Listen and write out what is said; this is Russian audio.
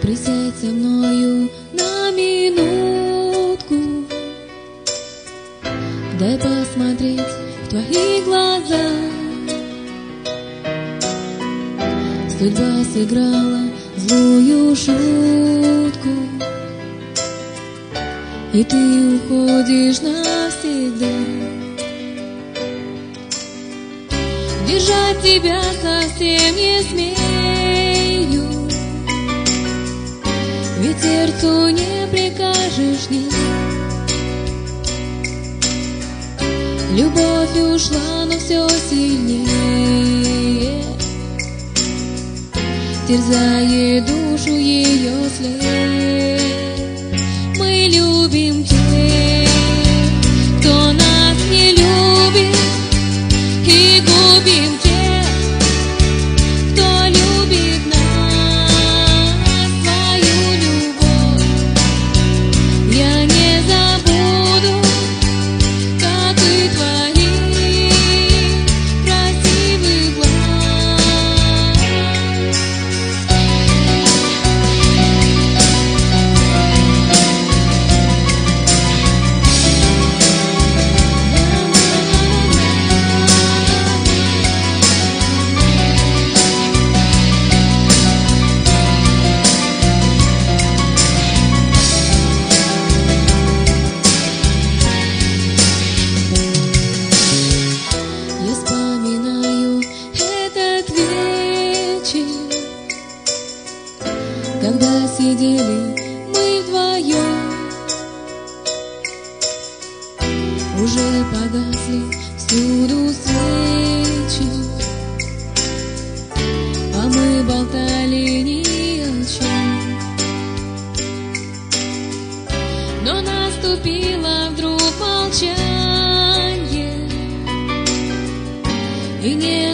Присядь со мною на минутку, дай посмотреть в твои глаза. Судьба сыграла злую шутку, и ты уходишь навсегда. Держать тебя совсем не смею, ведь сердцу не прикажешь нет. Любовь ушла, но все сильнее терзает душу ее след. Мы любим тех, кто нас не любит, и губим тех, кто любит нас. Свою любовь я не забуду, как и твои красивых глаз. Я вспоминаю этот вечер, когда сидели мы вдвоем. Уже погасли всюду свечи, а мы болтали ни о чем. Но наступило вдруг молчание, и не